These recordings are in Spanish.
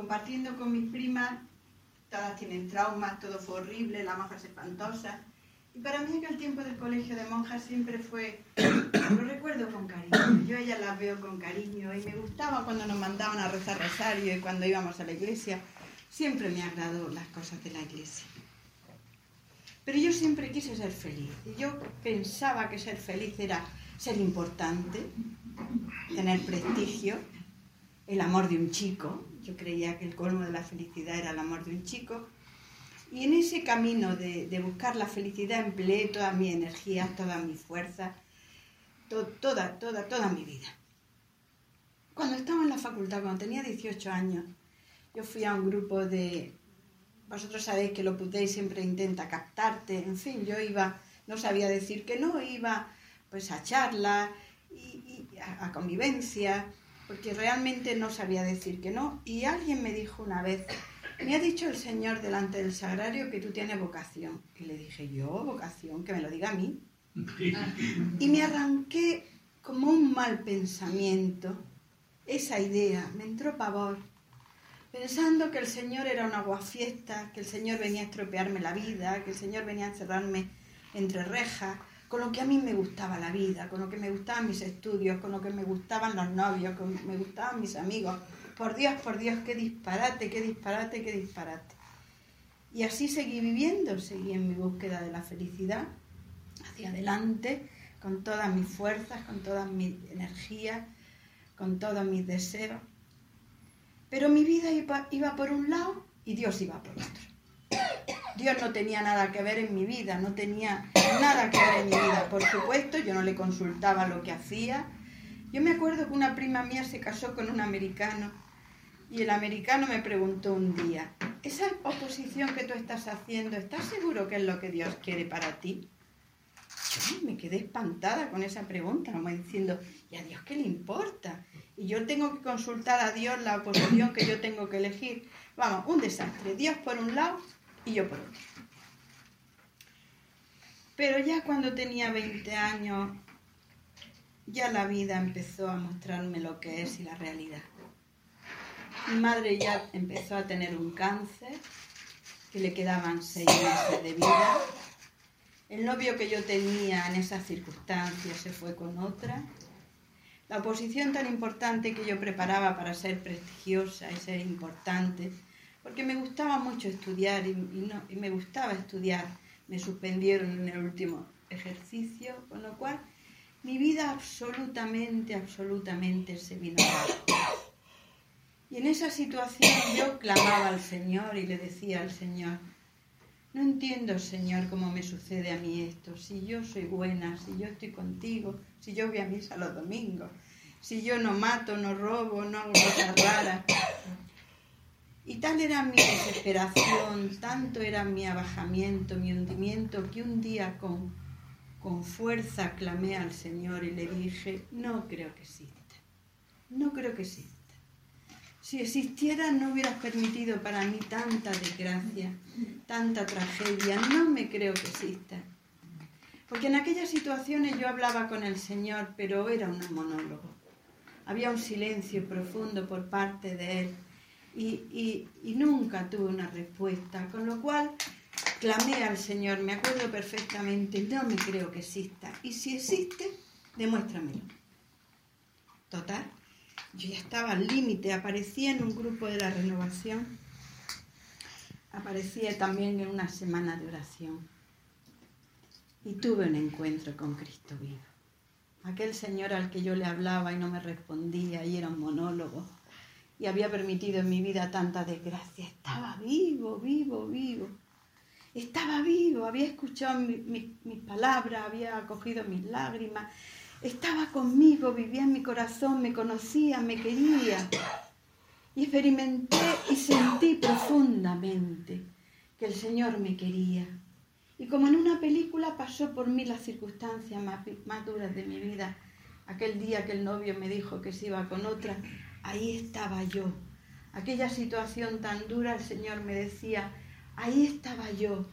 compartiendo con mis primas. Todas tienen traumas, todo fue horrible, la monja es espantosa. Y para mí aquel tiempo del colegio de monjas siempre fue, lo recuerdo con cariño. Yo a ellas las veo con cariño y me gustaba cuando nos mandaban a rezar rosario y cuando íbamos a la iglesia. Siempre me agradó las cosas de la iglesia. Pero yo siempre quise ser feliz. Y yo pensaba que ser feliz era ser importante, tener prestigio, el amor de un chico. Yo creía que el colmo de la felicidad era el amor de un chico. Y en ese camino de buscar la felicidad empleé toda mi energía, toda mi fuerza, toda mi vida. Cuando estaba en la facultad, cuando tenía 18 años, yo fui a un grupo de... Vosotros sabéis que lo Opus siempre intenta captarte. En fin, yo iba, no sabía decir que no, iba pues a charlas y a convivencia, porque realmente no sabía decir que no. Y alguien me dijo una vez, me ha dicho el Señor delante del sagrario que tú tienes vocación. Y le dije, ¿yo vocación? Que me lo diga a mí. Y me arranqué como un mal pensamiento, esa idea, me entró pavor, pensando que el Señor era un aguafiestas, que el Señor venía a estropearme la vida, que el Señor venía a encerrarme entre rejas, con lo que a mí me gustaba la vida, con lo que me gustaban mis estudios, con lo que me gustaban los novios, con lo que me gustaban mis amigos. Por Dios, qué disparate, qué disparate, qué disparate. Y así seguí viviendo, seguí en mi búsqueda de la felicidad, hacia adelante, con todas mis fuerzas, con todas mis energías, con todos mis deseos. Pero mi vida iba por un lado y Dios iba por otro. Dios no tenía nada que ver en mi vida, no tenía nada que ver en mi vida. Por supuesto, yo no le consultaba lo que hacía. Yo me acuerdo que una prima mía se casó con un americano y el americano me preguntó un día, ¿esa oposición que tú estás haciendo, estás seguro que es lo que Dios quiere para ti? Yo me quedé espantada con esa pregunta, como diciendo, ¿y a Dios qué le importa? Y yo tengo que consultar a Dios la oposición que yo tengo que elegir. Vamos, un desastre. Dios por un lado y yo por otro. Pero ya cuando tenía 20 años, ya la vida empezó a mostrarme lo que es y la realidad. Mi madre ya empezó a tener un cáncer, que le quedaban 6 meses de vida. El novio que yo tenía en esas circunstancias se fue con otra. La oposición tan importante que yo preparaba para ser prestigiosa y ser importante, porque me gustaba mucho estudiar y me gustaba estudiar, me suspendieron en el último ejercicio, con lo cual mi vida absolutamente se vino abajo. Y en esa situación yo clamaba al Señor y le decía al Señor, no entiendo, Señor, cómo me sucede a mí esto, si yo soy buena, si yo estoy contigo, si yo voy a misa los domingos, si yo no mato, no robo, no hago cosas raras. Y tal era mi desesperación, tanto era mi abajamiento, mi hundimiento, que un día con fuerza clamé al Señor y le dije, no creo que exista, no creo que exista. Si existiera no hubieras permitido para mí tanta desgracia, tanta tragedia, no me creo que exista. Porque en aquellas situaciones yo hablaba con el Señor, pero era un monólogo. Había un silencio profundo por parte de Él y nunca tuve una respuesta, con lo cual clamé al Señor, me acuerdo perfectamente, no me creo que exista. Y si existe, demuéstramelo. Total. Yo ya estaba al límite, aparecía en un grupo de la renovación, aparecía también en una semana de oración y tuve un encuentro con Cristo vivo. Aquel Señor al que yo le hablaba y no me respondía y era un monólogo y había permitido en mi vida tanta desgracia, estaba vivo, estaba vivo, había escuchado mis palabras, había acogido mis lágrimas, estaba conmigo, vivía en mi corazón, me conocía, me quería. Y experimenté y sentí profundamente que el Señor me quería. Y como en una película pasó por mí las circunstancias más duras de mi vida. Aquel día que el novio me dijo que se iba con otra, ahí estaba yo. Aquella situación tan dura, el Señor me decía, ahí estaba yo.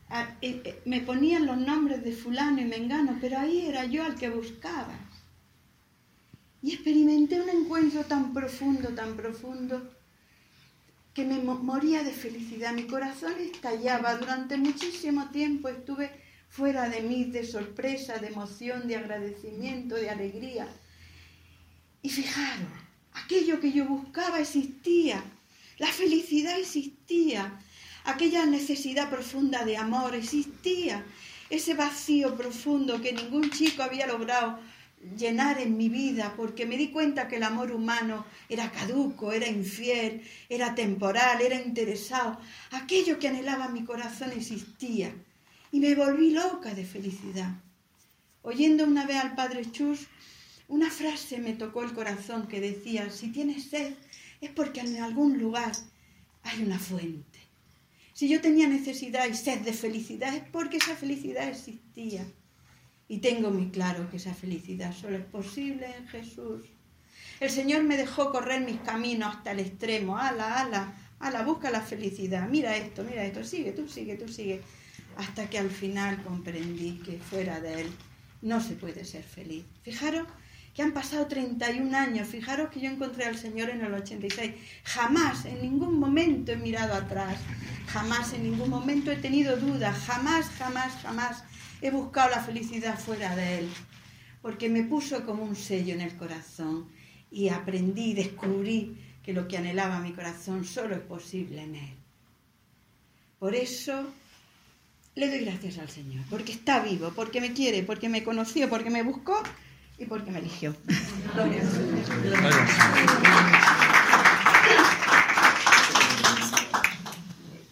Me ponían los nombres de fulano y mengano, pero ahí era yo al que buscabas. Y experimenté un encuentro tan profundo, que me moría de felicidad. Mi corazón estallaba. Durante muchísimo tiempo estuve fuera de mí, de sorpresa, de emoción, de agradecimiento, de alegría. Y fijaros, aquello que yo buscaba existía. La felicidad existía. Aquella necesidad profunda de amor existía. Ese vacío profundo que ningún chico había logrado llenar en mi vida, porque me di cuenta que el amor humano era caduco, era infiel, era temporal, era interesado. Aquello que anhelaba mi corazón existía y me volví loca de felicidad. Oyendo una vez al padre Chus, una frase me tocó el corazón que decía: si tienes sed es porque en algún lugar hay una fuente. Si yo tenía necesidad y sed de felicidad es porque esa felicidad existía. Y tengo muy claro que esa felicidad solo es posible en Jesús. El Señor me dejó correr mis caminos hasta el extremo. Ala, busca la felicidad. Mira esto, sigue, tú sigue. Hasta que al final comprendí que fuera de Él no se puede ser feliz. Fijaros que han pasado 31 años. Fijaros que yo encontré al Señor en el 86. Jamás, en ningún momento he mirado atrás. Jamás, en ningún momento he tenido dudas. Jamás he buscado la felicidad fuera de Él, porque me puso como un sello en el corazón y aprendí, descubrí que lo que anhelaba mi corazón solo es posible en Él. Por eso le doy gracias al Señor, porque está vivo, porque me quiere, porque me conoció, porque me buscó y porque me eligió. Gloria al Señor.